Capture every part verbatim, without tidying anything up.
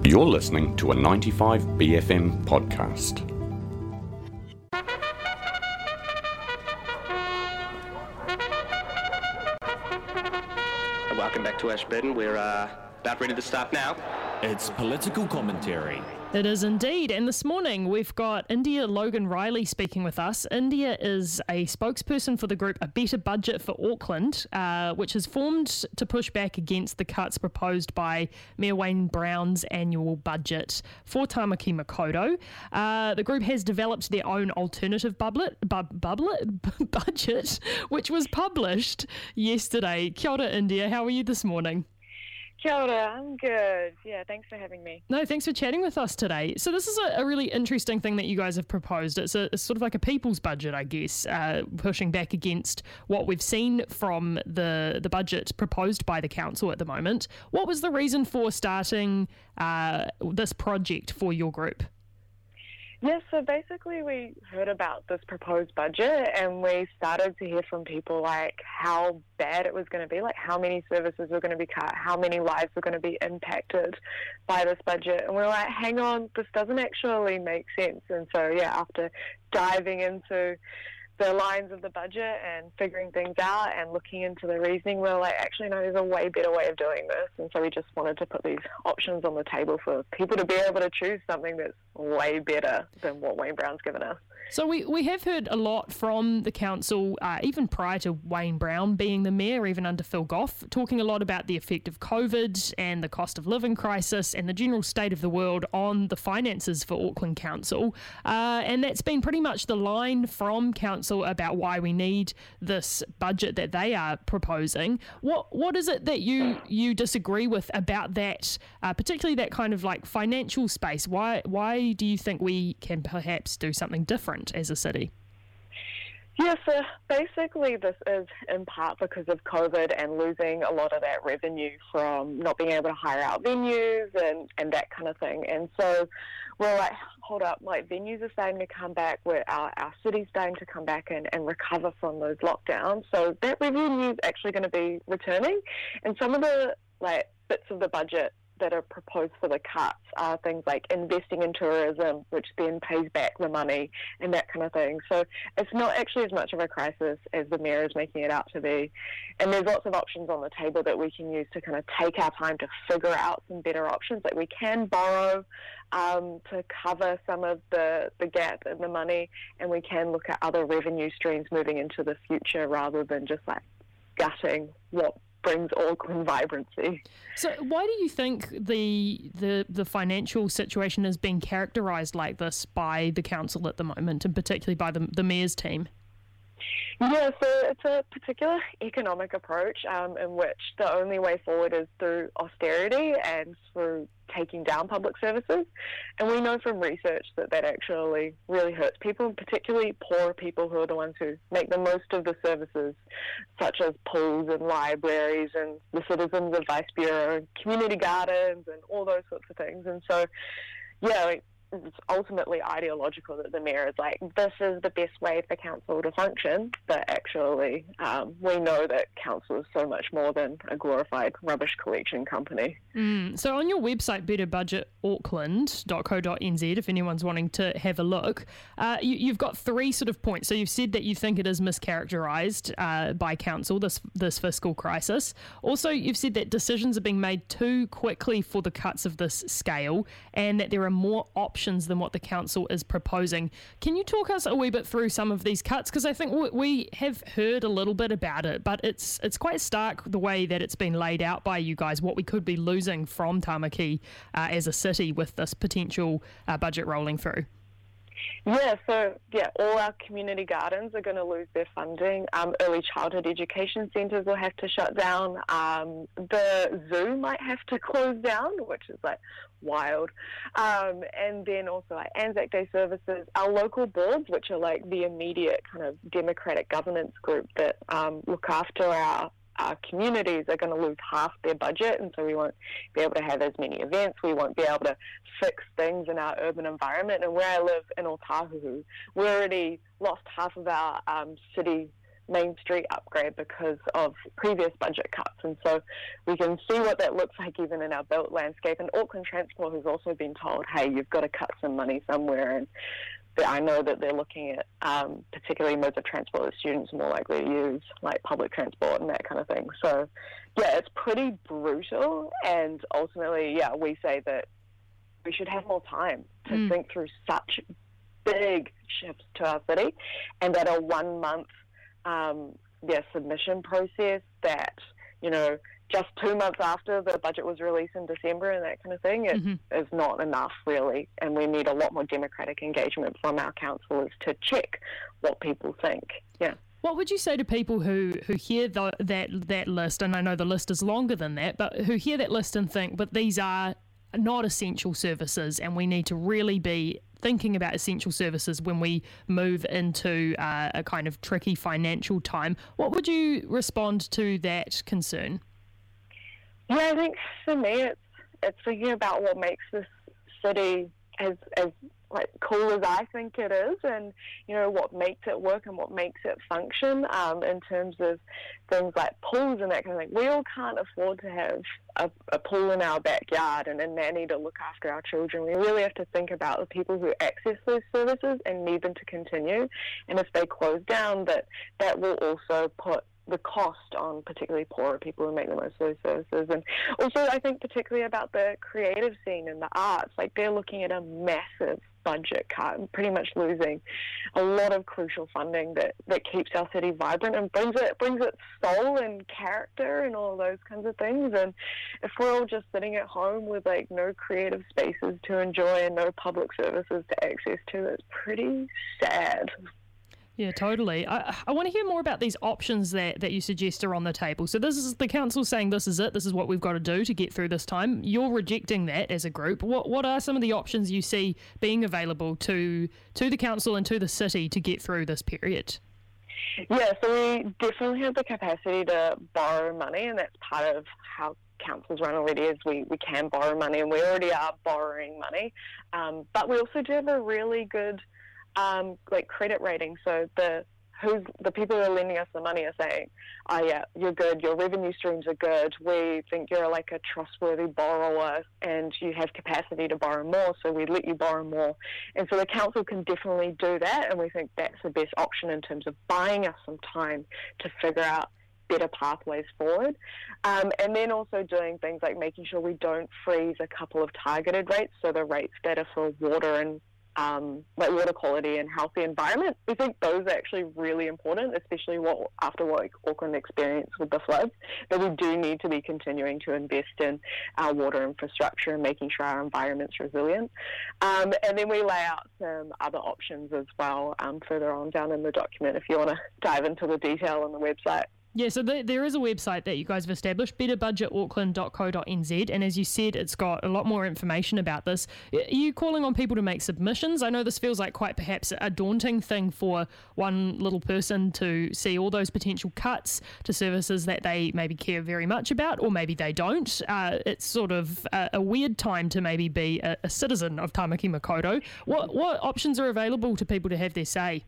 You're listening to a ninety-five B F M podcast. Welcome back to Ashburton. We're uh, about ready to start now. It's political commentary. It is indeed, and this morning we've got India Logan Riley speaking with us. India is a spokesperson for the group A Better Budget for Auckland, uh, which is formed to push back against the cuts proposed by Mayor Wayne Brown's annual budget for Tamaki Makaurau. Uh, the group has developed their own alternative bublet, bu- bublet, budget, which was published yesterday. Kia ora, India. How are you this morning? Kia ora, I'm good. Yeah, thanks for having me. No, thanks for chatting with us today. So this is a, a really interesting thing that you guys have proposed. It's, a, it's sort of like a people's budget, I guess, uh, pushing back against what we've seen from the, the budget proposed by the council at the moment. What was the reason for starting uh, this project for your group? Yeah, so basically we heard about this proposed budget and we started to hear from people like how bad it was going to be, like how many services were going to be cut, how many lives were going to be impacted by this budget. And we we're like, hang on, this doesn't actually make sense. And so, yeah, after diving into the lines of the budget and figuring things out and looking into the reasoning, we we're like, actually, no, there's a way better way of doing this. And so we just wanted to put these options on the table for people to be able to choose something that's way better than what Wayne Brown's given us. So we, we have heard a lot from the council, uh, even prior to Wayne Brown being the mayor, even under Phil Goff, talking a lot about the effect of COVID and the cost of living crisis and the general state of the world on the finances for Auckland Council. Uh, and that's been pretty much the line from council about why we need this budget that they are proposing. What What is it that you, you disagree with about that, uh, particularly that kind of like financial space? Why Why do you think we can perhaps do something different as a city? Yeah, so basically this is in part because of COVID and losing a lot of that revenue from not being able to hire out venues and, and that kind of thing. And so we're like, hold up, like venues are starting to come back, where our, our city's starting to come back and, and recover from those lockdowns. So that revenue is actually going to be returning. And some of the like bits of the budget that are proposed for the cuts are things like investing in tourism, which then pays back the money and that kind of thing. So it's not actually as much of a crisis as the mayor is making it out to be. And there's lots of options on the table that we can use to kind of take our time to figure out some better options. Like we can borrow um, to cover some of the, the gap in the money, and we can look at other revenue streams moving into the future rather than just like gutting what brings Auckland vibrancy. So why do you think the the the financial situation is being characterised like this by the council at the moment, and particularly by the, the mayor's team? Yeah, so it's a particular economic approach um, in which the only way forward is through austerity and through taking down public services. And we know from research that that actually really hurts people, particularly poor people who are the ones who make the most of the services, such as pools and libraries and the Citizens Advice Bureau and community gardens and all those sorts of things. And so, yeah, like, it's ultimately ideological that the mayor is like, this is the best way for council to function, but actually um, we know that council is so much more than a glorified rubbish collection company. Mm. So on your website, better budget auckland dot co dot n z, if anyone's wanting to have a look, uh, you, you've got three sort of points. So you've said that you think it is mischaracterised uh, by council, this this fiscal crisis. Also, you've said that decisions are being made too quickly for the cuts of this scale, and that there are more options than what the council is proposing. Can you talk us a wee bit through some of these cuts? Because I think we have heard a little bit about it, but it's it's quite stark the way that it's been laid out by you guys, what we could be losing from Tamaki uh, as a city with this potential uh, budget rolling through. Yeah, so yeah, all our community gardens are going to lose their funding. Um, early childhood education centres will have to shut down. Um, the zoo might have to close down, which is like wild. Um, and then also like Anzac Day services, our local boards, which are like the immediate kind of democratic governance group that um, look after our our communities, are going to lose half their budget, and so we won't be able to have as many events. We won't be able to fix things in our urban environment. And where I live in Otahuhu, we already lost half of our um, city Main Street upgrade because of previous budget cuts. And so we can see what that looks like even in our built landscape. And Auckland Transport has also been told, hey, you've got to cut some money somewhere. And I know that they're looking at um, particularly modes of transport that students are more likely to use, like public transport and that kind of thing. So, yeah, it's pretty brutal. And ultimately, yeah, we say that we should have more time to mm. think through such big shifts to our city, and that a one-month um, yeah, submission process that, you know, just two months after the budget was released in December and that kind of thing, it mm-hmm. is not enough, really. And we need a lot more democratic engagement from our councillors to check what people think. Yeah. What would you say to people who, who hear the, that that list, and I know the list is longer than that, but who hear that list and think, but these are not essential services and we need to really be thinking about essential services when we move into uh, a kind of tricky financial time? What would you respond to that concern? Yeah, I think for me it's it's thinking about what makes this city as as like cool as I think it is, and you know what makes it work and what makes it function. Um, in terms of things like pools and that kind of thing, we all can't afford to have a, a pool in our backyard and a nanny to look after our children. We really have to think about the people who access those services and need them to continue. And if they close down, that that will also put the cost on particularly poorer people who make the most of those services. And also I think particularly about the creative scene and the arts, like they're looking at a massive budget cut and pretty much losing a lot of crucial funding that, that keeps our city vibrant and brings it brings its soul and character and all those kinds of things. And if we're all just sitting at home with like no creative spaces to enjoy and no public services to access to, it's pretty sad. Yeah, totally. I, I want to hear more about these options that, that you suggest are on the table. So this is the council saying this is it, this is what we've got to do to get through this time. You're rejecting that as a group. What what are some of the options you see being available to to the council and to the city to get through this period? Yeah, so we definitely have the capacity to borrow money, and that's part of how councils run already, is we, we can borrow money, and we already are borrowing money. Um, but we also do have a really good Um, like credit rating. So the who's the people who are lending us the money are saying, oh yeah, you're good, your revenue streams are good, we think you're like a trustworthy borrower and you have capacity to borrow more, so we let you borrow more. And so the council can definitely do that, and we think that's the best option in terms of buying us some time to figure out better pathways forward. Um, and then also doing things like making sure we don't freeze a couple of targeted rates, so the rates that are for water and Um, like water quality and healthy environment. We think those are actually really important, especially what after what Auckland experienced with the floods, that we do need to be continuing to invest in our water infrastructure and making sure our environment's resilient. Um, and then we lay out some other options as well um, further on down in the document if you want to dive into the detail on the website. Yeah, so the, there is a website that you guys have established, better budget auckland dot co dot n z, and as you said, it's got a lot more information about this. Are you calling on people to make submissions? I know this feels like quite perhaps a daunting thing for one little person to see all those potential cuts to services that they maybe care very much about, or maybe they don't. Uh, it's sort of a, a weird time to maybe be a, a citizen of Tamaki Makaurau. What, what options are available to people to have their say?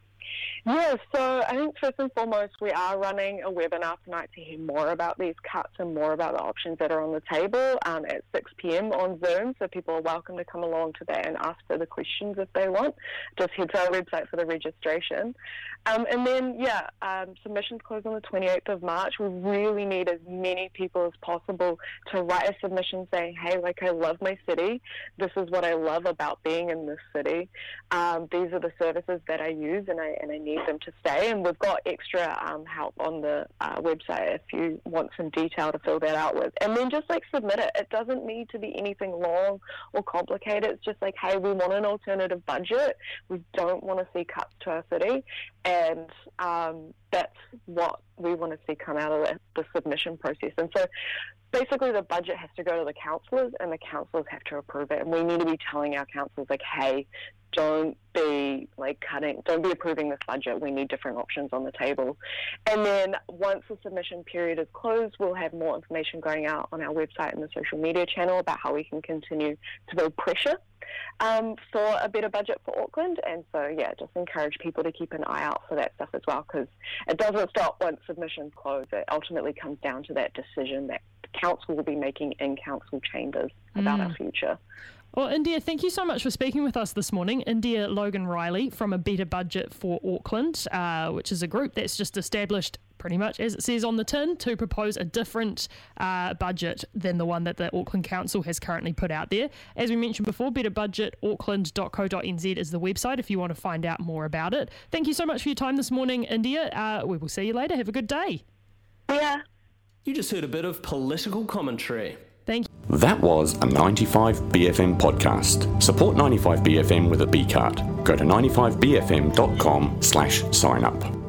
Yeah, so I think first and foremost, we are running a webinar tonight to hear more about these cuts and more about the options that are on the table um, at six p.m. on Zoom, so people are welcome to come along to that and ask further questions if they want. Just head to our website for the registration. Um, and then, yeah, um, submissions close on the twenty-eighth of March. We really need as many people as possible to write a submission saying, hey, like, I love my city. This is what I love about being in this city. Um, these are the services that I use, and I and I need them to stay. And we've got extra um, help on the uh, website if you want some detail to fill that out with. And then just, like, submit it. It doesn't need to be anything long or complicated. It's just like, hey, we want an alternative budget. We don't want to see cuts to our city. And um, that's what we want to see come out of the, the submission process. And so basically the budget has to go to the councillors, and the councillors have to approve it. And we need to be telling our councillors, like, hey, don't be like cutting, don't be approving this budget. We need different options on the table. And then once the submission period is closed, we'll have more information going out on our website and the social media channel about how we can continue to build pressure um, for a better budget for Auckland. And so, yeah, just encourage people to keep an eye out for that stuff as well, because it doesn't stop once submissions close. It ultimately comes down to that decision that the council will be making in council chambers about Mm. our future. Well, India, thank you so much for speaking with us this morning. India Logan Riley from A Better Budget for Auckland, uh, which is a group that's just established pretty much, as it says on the tin, to propose a different uh, budget than the one that the Auckland Council has currently put out there. As we mentioned before, better budget auckland dot co dot n z is the website if you want to find out more about it. Thank you so much for your time this morning, India. Uh, we will see you later. Have a good day. Yeah. You just heard a bit of political commentary. Thank you. That was a ninety-five B F M podcast. Support ninety-five B F M with a B card. Go to ninety-five b f m dot com slash sign up.